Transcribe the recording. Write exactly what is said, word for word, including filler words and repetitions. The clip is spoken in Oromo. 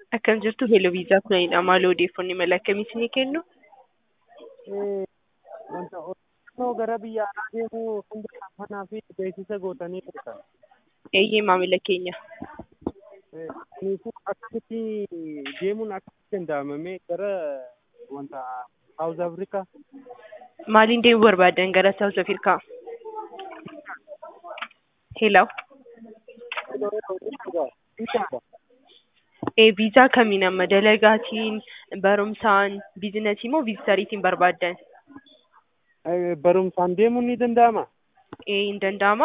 Akkam jirtu Hello Viizaaf nayidha. Maal odeeffannoo mala akkamii isinii kennu? Eh, wanta odeeffannoo gara biyya alaa deemuu kan jalqabnaa fi beeksisa gootanii jirtan. Eeyyee maamila keenya. Kanaafuu akkamitti deemuun akkamitti danda'amame gara wanta South Africa Maaliin deemuu barbaadan gara South Africa? Hello. Eh, viizaa kamiin amma dalagaatiin, barumsaan, biizinasii moo viizitariitiin barbaadan? barumsaan deemuun ni danda'ama? Eh, hin danda'ama.